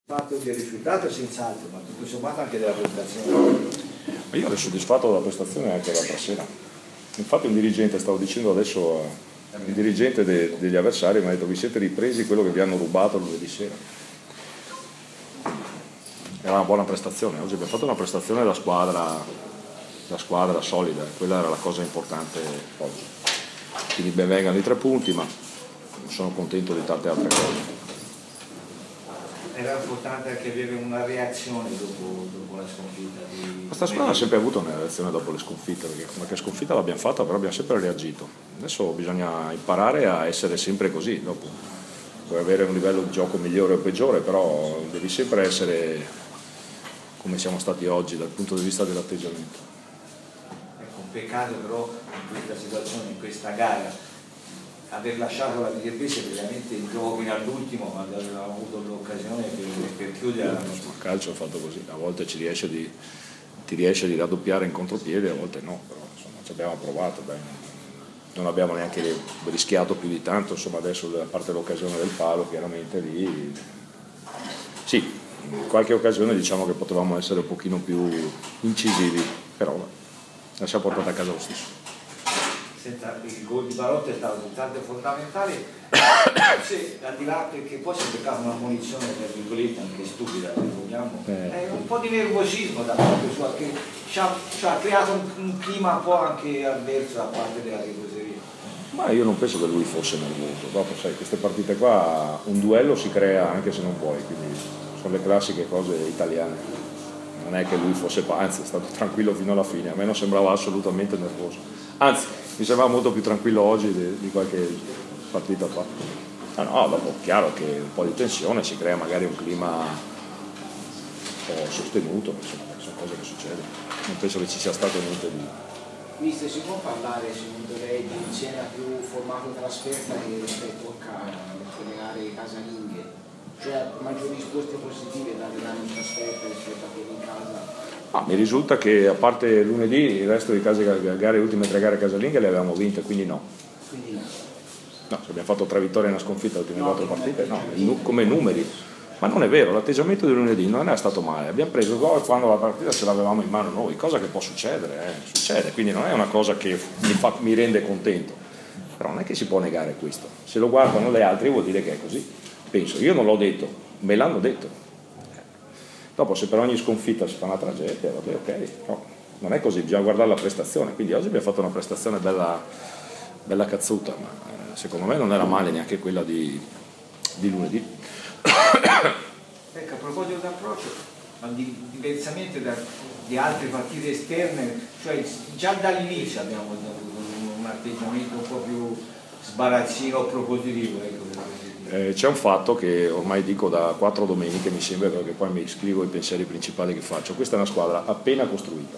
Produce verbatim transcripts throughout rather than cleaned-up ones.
Fatto del risultato senz'altro, ma tutto sommato anche della prestazione. Ma io ero soddisfatto della prestazione anche l'altra sera. Infatti un dirigente, stavo dicendo adesso, il dirigente de, degli avversari mi ha detto: vi siete ripresi quello che vi hanno rubato lunedì sera. Era una buona prestazione, oggi abbiamo fatto una prestazione da squadra, da squadra solida, quella era la cosa importante oggi. Quindi ben vengano i tre punti, ma sono contento di tante altre cose. Era importante anche avere una reazione dopo, dopo la sconfitta. Di... Questa squadra ha sempre avuto una reazione dopo le sconfitte, perché qualche sconfitta l'abbiamo fatta, però abbiamo sempre reagito. Adesso bisogna imparare a essere sempre così, dopo puoi avere un livello di gioco migliore o peggiore, però devi sempre essere come siamo stati oggi dal punto di vista dell'atteggiamento. Ecco, un peccato però in questa situazione, in questa gara, aver lasciato la Viterbese veramente in gioco fino all'ultimo, quando avevamo avuto l'occasione per, per chiudere la nostra. Il calcio è fatto così, a volte ci riesce di, ti riesce di raddoppiare in contropiede, a volte no, però insomma ci abbiamo provato, dai, non abbiamo neanche rischiato più di tanto, insomma adesso a parte l'occasione del palo chiaramente lì, sì, in qualche occasione diciamo che potevamo essere un pochino più incisivi, però la siamo portata a casa lo stesso. Senza, il gol di Barotta è stato senz'altro fondamentale, se, al di là perché poi si è beccato una munizione tra virgolette anche stupida, se vogliamo, eh. È un po' di nervosismo da parte sua che ci ha, ci ha creato un, un clima un po' anche avverso da parte della tifoseria. Ma io non penso che lui fosse nervoso, dopo sai, queste partite qua un duello si crea anche se non vuoi, quindi sono le classiche cose italiane, non è che lui fosse, anzi è stato tranquillo fino alla fine, a me non sembrava assolutamente nervoso, anzi mi sembrava molto più tranquillo oggi di, di qualche partita fa. Ah no, dopo chiaro che un po' di tensione si crea magari un clima un po' sostenuto, insomma, sono cose che succedono, non penso che ci sia stato niente di... Mister, si può parlare secondo lei di un Siena più formato trasferta che rispetto a casa, per le aree casalinghe, cioè maggiori risposte positive dalle aree in trasferta rispetto a quelle in casa? Ah, mi risulta che a parte lunedì il resto di case, gare, le ultime tre gare casalinghe le avevamo vinte, quindi no. Quindi no. No, se abbiamo fatto tre vittorie e una sconfitta le ultime quattro partite, no, come numeri. Ma non è vero, l'atteggiamento di lunedì non è stato male, abbiamo preso gol quando la partita ce l'avevamo in mano noi, cosa che può succedere, eh. Succede, quindi non è una cosa che mi, fa, mi rende contento, però non è che si può negare questo, se lo guardano le altre vuol dire che è così, penso, io non l'ho detto, me l'hanno detto. Dopo se per ogni sconfitta si fa una tragedia, vabbè, ok, no, non è così, bisogna guardare la prestazione, quindi oggi abbiamo fatto una prestazione bella, bella cazzuta, ma eh, secondo me non era male neanche quella di, di lunedì. Ecco, a proposito d'approccio, ma di, diversamente da, di altre partite esterne, cioè già dall'inizio abbiamo avuto un atteggiamento un po' più sbarazzino, propositivo, ecco. Eh, c'è un fatto che ormai dico da quattro domeniche, mi sembra, perché poi mi scrivo i pensieri principali che faccio. Questa è una squadra appena costruita,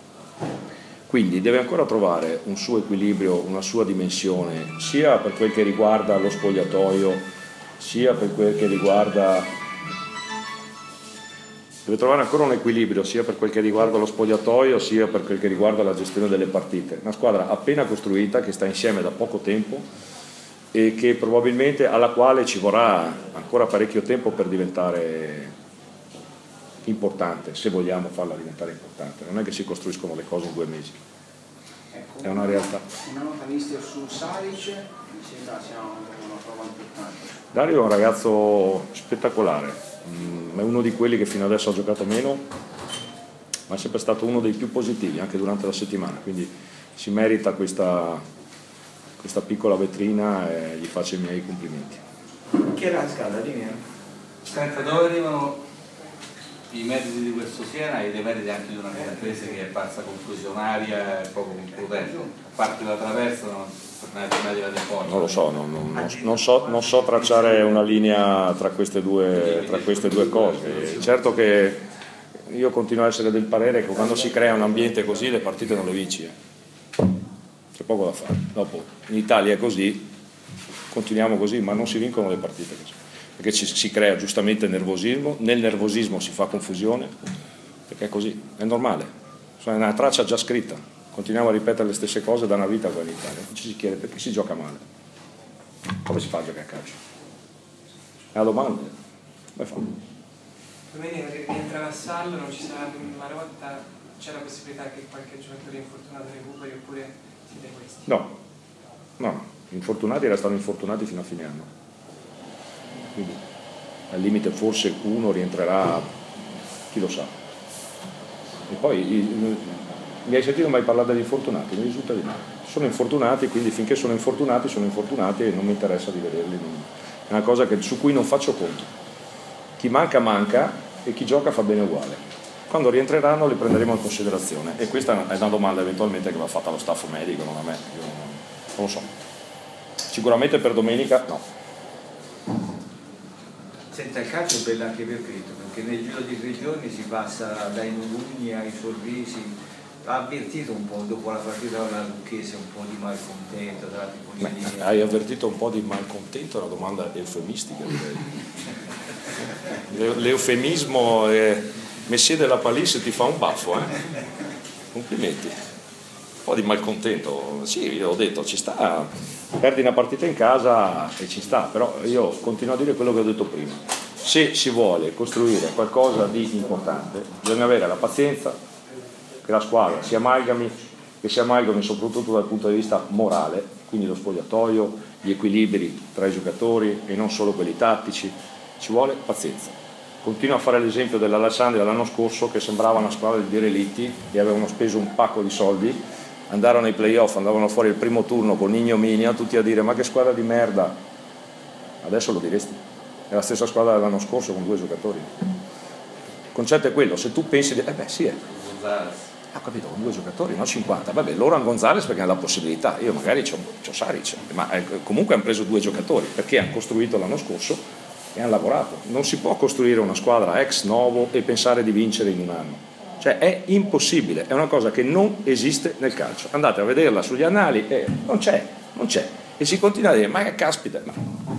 quindi deve ancora trovare un suo equilibrio, una sua dimensione, sia per quel che riguarda lo spogliatoio, sia per quel che riguarda... deve trovare ancora un equilibrio sia per quel che riguarda lo spogliatoio, sia per quel che riguarda la gestione delle partite. Una squadra appena costruita, che sta insieme da poco tempo, e che probabilmente alla quale ci vorrà ancora parecchio tempo per diventare importante, se vogliamo farla diventare importante. Non è che si costruiscono le cose in due mesi, ecco, è una realtà. Una nota mister su Saric, mi sembra sia una prova importante. Dario è un ragazzo spettacolare, mm, è uno di quelli che fino adesso ha giocato meno, ma è sempre stato uno dei più positivi anche durante la settimana, quindi si merita questa... questa piccola vetrina e gli faccio i miei complimenti. Che era la scala di me? Senta, dove arrivano i meriti di questo Siena e i demeriti anche di una Piacenza che è parsa confusionaria e poco concludente? A parte la traversa, non Non lo so, non, non, non, so, non so tracciare una linea tra queste due, tra queste due cose. Certo che io continuo a essere del parere che quando si crea un ambiente così le partite non le vinci. Eh. C'è poco da fare. Dopo in Italia è così, continuiamo così, ma non si vincono le partite così, perché ci, si crea giustamente nervosismo, nel nervosismo si fa confusione, perché è così, è normale, è una traccia già scritta, continuiamo a ripetere le stesse cose da una vita qua in Italia, non ci si chiede perché si gioca male, come si fa a giocare a calcio? È una domanda, come fa? domenica rientra Vassallo, non ci sarà Marotta, c'è la possibilità che qualche giocatore infortunato recuperi oppure siete questi? No, no, infortunati restano infortunati fino a fine anno. Quindi al limite forse uno rientrerà, chi lo sa. E poi mi hai sentito mai parlare degli infortunati? Mi risulta di no. Sono infortunati, quindi finché sono infortunati sono infortunati e non mi interessa di vederli. È una cosa che, su cui non faccio conto. Chi manca manca e chi gioca fa bene uguale. Quando rientreranno li prenderemo in considerazione e questa è una domanda eventualmente che va fatta allo staff medico, non a me. Io non lo so. Sicuramente per domenica no. Senta, il calcio è bello anche per questo, perché nel giro di tre giorni si passa dai nudugni ai sorrisi. Ha avvertito un po' dopo la partita con la Lucchese un po' di malcontento tra tifoseria? Hai avvertito un po' di malcontento? È una domanda eufemistica, direi. L'eufemismo è Messier della Palisse, ti fa un baffo, eh? Complimenti. Un po' di malcontento, sì, io ho detto, ci sta, perdi una partita in casa e ci sta, però io continuo a dire quello che ho detto prima. Se si vuole costruire qualcosa di importante, bisogna avere la pazienza che la squadra si amalgami, che si amalgami soprattutto dal punto di vista morale, quindi lo spogliatoio, gli equilibri tra i giocatori e non solo quelli tattici, ci vuole pazienza. Continuo a fare l'esempio dell'Alessandria l'anno scorso, che sembrava una squadra di derelitti e avevano speso un pacco di soldi, andarono ai playoff, andavano fuori il primo turno con ignominia, tutti a dire ma che squadra di merda, adesso lo diresti, è la stessa squadra dell'anno scorso con due giocatori. Il concetto è quello, se tu pensi di... eh beh sì è. Ho capito, con due giocatori, no cinquanta, vabbè, loro hanno Gonzales perché hanno la possibilità, io magari c'ho, c'ho Saric, ma eh, comunque hanno preso due giocatori perché hanno costruito l'anno scorso e hanno lavorato. Non si può costruire una squadra ex novo e pensare di vincere in un anno, cioè è impossibile, è una cosa che non esiste nel calcio. Andate a vederla sugli annali e non c'è, non c'è, e si continua a dire ma che caspita, ma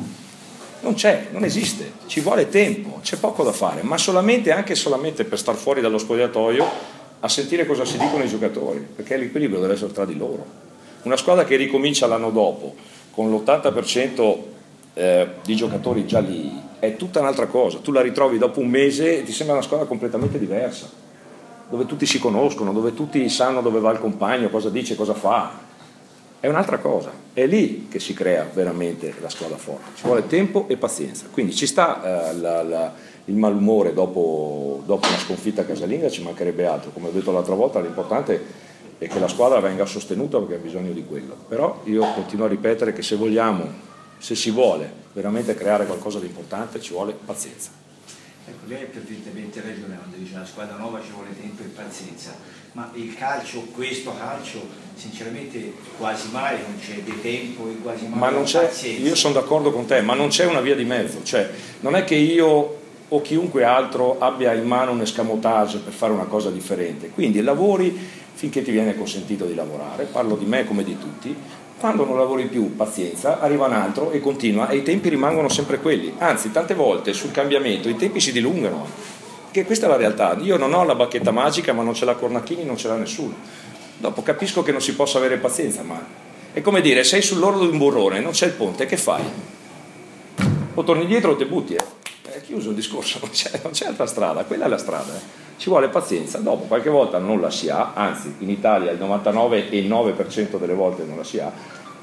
non c'è, non esiste, ci vuole tempo, c'è poco da fare, ma solamente, anche solamente per star fuori dallo spogliatoio a sentire cosa si dicono i giocatori, perché l'equilibrio deve essere tra di loro. Una squadra che ricomincia l'anno dopo con l'ottanta per cento eh, di giocatori già lì è tutta un'altra cosa, tu la ritrovi dopo un mese e ti sembra una squadra completamente diversa, dove tutti si conoscono, dove tutti sanno dove va il compagno, cosa dice, cosa fa, è un'altra cosa, è lì che si crea veramente la squadra forte, ci vuole tempo e pazienza, quindi ci sta eh, la, la il malumore dopo, dopo una sconfitta casalinga, ci mancherebbe altro, come ho detto l'altra volta l'importante è che la squadra venga sostenuta perché ha bisogno di quello, però io continuo a ripetere che se vogliamo, se si vuole veramente creare qualcosa di importante ci vuole pazienza. Ecco, lei ha perfettamente ragione quando dice una squadra nuova ci vuole tempo e pazienza, ma il calcio, questo calcio, sinceramente quasi mai non c'è di tempo e quasi mai ma non c'è, pazienza. Io sono d'accordo con te, ma non c'è una via di mezzo, cioè non è che io o chiunque altro abbia in mano un escamotage per fare una cosa differente, quindi lavori finché ti viene consentito di lavorare, parlo di me come di tutti, quando non lavori più pazienza, arriva un altro e continua e i tempi rimangono sempre quelli, anzi tante volte sul cambiamento i tempi si dilungano, che questa è la realtà, io non ho la bacchetta magica ma non ce l'ha Cornacchini, non ce l'ha nessuno, dopo capisco che non si possa avere pazienza, ma è come dire sei sull'orlo di un burrone, non c'è il ponte, che fai? O torni dietro o ti butti, eh? È chiuso il discorso, non c'è, non c'è altra strada, quella è la strada, eh. Ci vuole pazienza, dopo qualche volta non la si ha, anzi in Italia il novantanove virgola nove per cento delle volte non la si ha,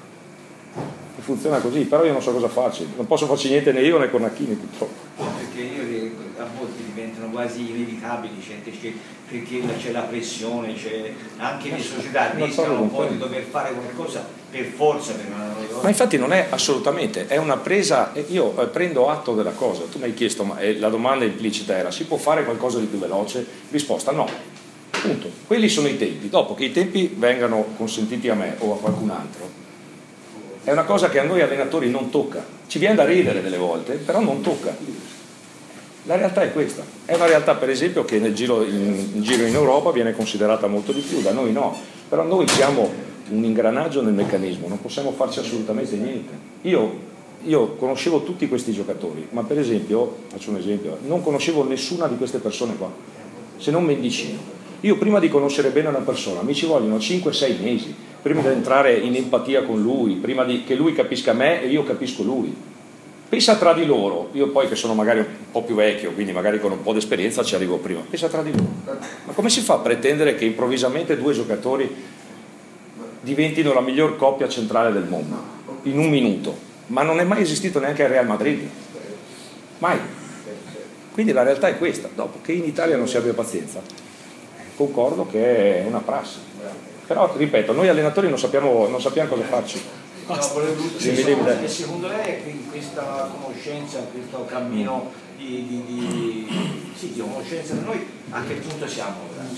e funziona così, però io non so cosa farci, non posso farci niente né io né Cornacchini purtroppo. Perché io, a volte diventano quasi inevitabili, cioè, perché c'è la pressione, c'è anche le società rischiano un po' di dover fare qualcosa per forza per una cosa. Ma infatti non è assolutamente, è una presa, io prendo atto della cosa, tu mi hai chiesto, ma la domanda implicita era si può fare qualcosa di più veloce? Risposta no, punto, quelli sono i tempi, dopo che i tempi vengano consentiti a me o a qualcun altro è una cosa che a noi allenatori non tocca, ci viene da ridere delle volte, però non tocca. La realtà è questa, è una realtà per esempio che nel giro in, in giro in Europa viene considerata molto di più, da noi no, però noi siamo un ingranaggio nel meccanismo, non possiamo farci assolutamente niente. Io, io conoscevo tutti questi giocatori, ma per esempio, faccio un esempio, non conoscevo nessuna di queste persone qua, se non Mendicino. Io prima di conoscere bene una persona mi ci vogliono cinque sei mesi, prima di entrare in empatia con lui, prima di, che lui capisca me e io capisco lui. pensa tra di loro, io poi che sono magari un po' più vecchio, quindi magari con un po' di esperienza ci arrivo prima, pensa tra di loro, ma come si fa a pretendere che improvvisamente due giocatori diventino la miglior coppia centrale del mondo in un minuto? Ma non è mai esistito neanche al Real Madrid, mai. Quindi la realtà è questa. Dopo che in Italia non si abbia pazienza, concordo che è una prassi, però ripeto, noi allenatori non sappiamo, non sappiamo cosa farci. No, e secondo lei questa conoscenza, questo cammino di, di, di, sì, di conoscenza di noi, a che punto siamo?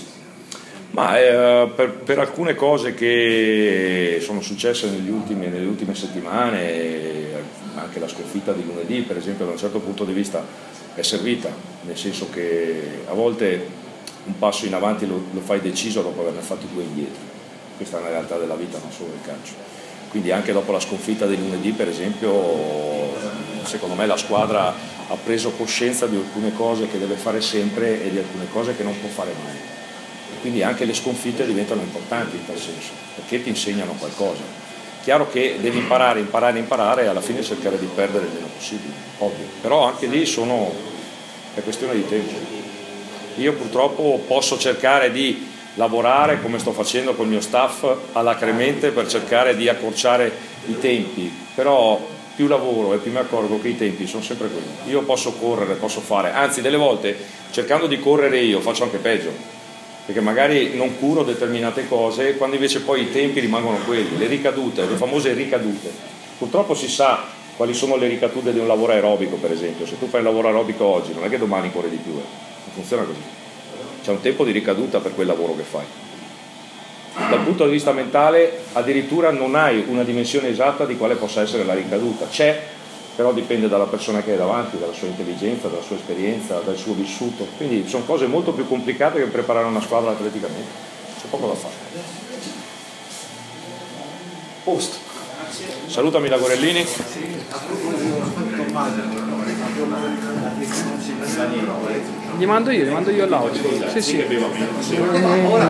Ma eh, per, per alcune cose che sono successe negli ultimi, nelle ultime settimane, anche la sconfitta di lunedì per esempio da un certo punto di vista è servita, nel senso che a volte un passo in avanti lo, lo fai deciso dopo averne fatti due indietro. Questa è una realtà della vita, non solo del calcio. Quindi anche dopo la sconfitta di lunedì per esempio, secondo me la squadra ha preso coscienza di alcune cose che deve fare sempre e di alcune cose che non può fare mai. Quindi anche le sconfitte diventano importanti in tal senso, perché ti insegnano qualcosa. Chiaro che devi imparare, imparare, imparare e alla fine cercare di perdere il meno possibile, ovvio. Però anche lì sono, è questione di tempo. Io purtroppo posso cercare di lavorare come sto facendo col mio staff alacremente per cercare di accorciare i tempi, però più lavoro e più mi accorgo che i tempi sono sempre quelli. Io posso correre, posso fare, anzi delle volte cercando di correre io faccio anche peggio, perché magari non curo determinate cose quando invece poi i tempi rimangono quelli, le ricadute, le famose ricadute. Purtroppo si sa quali sono le ricadute di un lavoro aerobico per esempio, se tu fai il lavoro aerobico oggi non è che domani corri di più, eh. Non funziona così. C'è un tempo di ricaduta per quel lavoro che fai. Dal punto di vista mentale addirittura non hai una dimensione esatta di quale possa essere la ricaduta, c'è, però dipende dalla persona che è davanti, dalla sua intelligenza, dalla sua esperienza, dal suo vissuto, quindi sono cose molto più complicate che preparare una squadra atleticamente, c'è poco da fare. Posto. Salutami da Gorellini. Gli mando io, gli mando io l'audio. Sì, sì.